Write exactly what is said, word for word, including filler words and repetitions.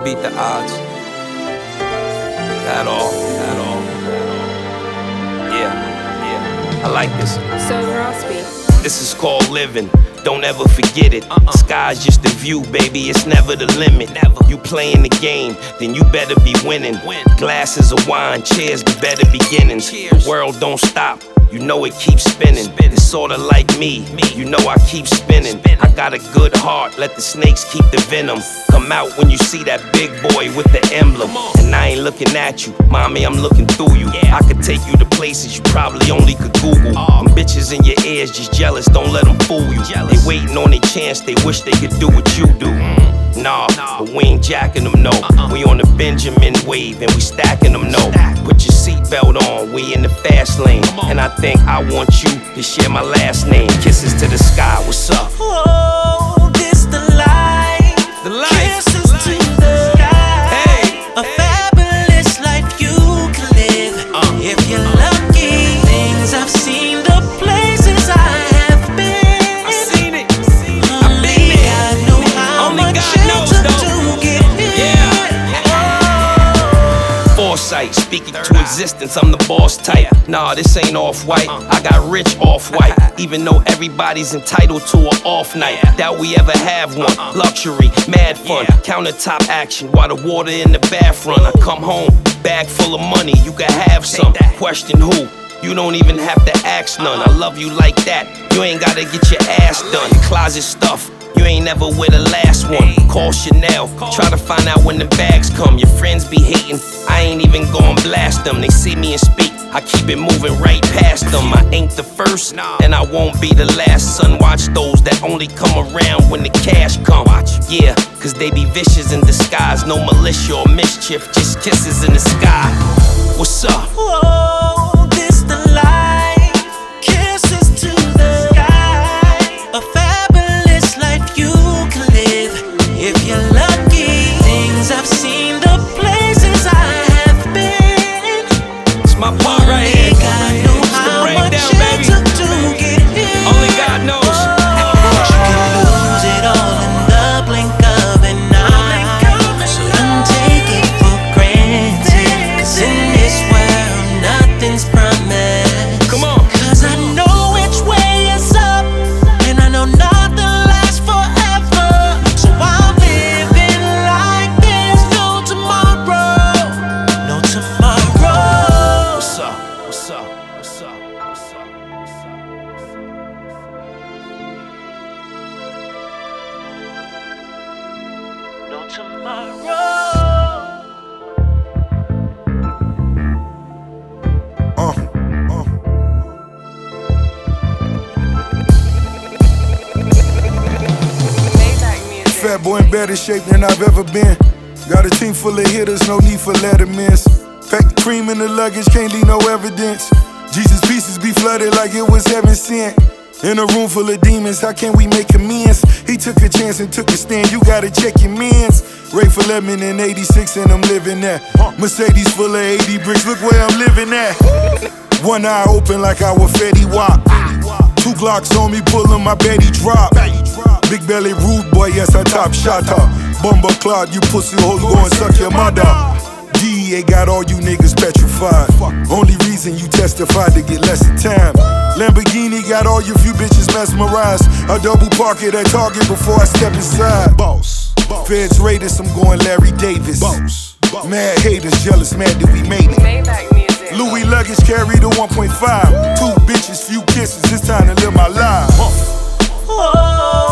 beat the odds. At all, at all. Yeah, yeah. I like this. So Rosby. This is called living. Don't ever forget it. Uh-uh. Sky's just a view, baby. It's never the limit. Never. You playing the game, then you better be winning. Win. Glasses of wine, cheers to better beginnings. Cheers. The world don't stop. You know it keeps spinning. It's sorta like me. me. You know I keep spinning. spinning. I got a good heart. Let the snakes keep the venom. Come out when you see that big boy with the emblem. And I ain't looking at you, mommy. I'm looking through you. Yeah. I could take you to places you probably only could Google. Oh. Them bitches in your ears just jealous. Don't let them fool you. Jealous. They waiting on their chance. They wish they could do what you do. Mm. Nah, nah, but we ain't jacking them, no. Uh-uh. We on the Benjamin wave and we stacking them, no. Stack. Put your seatbelt on, we in the fast lane. And I think I want you to share my last name. Kisses to the sky, what's up? Oh, this the life. The life. Kisses life. To the sky. Hey. A fabulous life you can live. Uh. If you're lucky, things I've seen, the places I have been. I've seen it. I've been there. God know how Only much God it knows, took though. to get here. Yeah. Oh. Foresight, speaking to existence, I'm the boss type. Nah, this ain't off-white, I got rich off-white. Even though everybody's entitled to an off night, doubt we ever have one. Luxury, mad fun, countertop action while the water in the bath run. I come home, bag full of money, you can have some. Question who? You don't even have to ask none. I love you like that, you ain't gotta get your ass done. Closet stuff, you ain't never with the last one. Call Chanel, try to find out when the bags come. Your friends be hating, I ain't even gon' blast them. They see me and speak, I keep it moving right past them. I ain't the first, and I won't be the last. Son, watch those that only come around when the cash come. Yeah, cause they be vicious in disguise. No militia or mischief, just kisses in the sky. What's up? Whoa, this the life. Kisses to the sky. A fabulous life you can live. If you're lucky, things I've seen, the places I have been. It's my part right here. Only God knows how much it took to get here. Only God knows. But you can lose it all in the blink of an eye. So don't take it for granted. Cause in this world, nothing's promised. Come on. Cause I know which way is up, and I know nothing lasts forever. So I'm living like there's no tomorrow. No tomorrow. What's up? What's up? What's up? What's up? What's up? No tomorrow. Uh, uh. Fat boy in better shape than I've ever been. Got a team full of hitters, no need for lettermans. Pack the cream in the luggage, can't leave no evidence. Jesus' pieces be flooded like it was heaven sent. In a room full of demons, how can we make amends? He took a chance and took a stand, you gotta check your mans. Ray for lemon in eighty-six and I'm living that. Mercedes full of eighty bricks, look where I'm living at. One eye open like I was Fetty Wap. Two Glocks on me, pullin' my Betty drop. Big belly rude boy, yes I top shotter. Bumba clot, you pussy hole, go and suck your mother. D E A got all you niggas petrified. Only reason you testified to get less of time. Lamborghini got all you few bitches mesmerized. I double park it at Target before I step inside. Boss, Feds Raiders, I'm going Larry Davis. Boss, mad haters, jealous, mad that we made it. Maybach music. Louis luggage carry the one point five. Two bitches, few kisses, it's time to live my life. Whoa.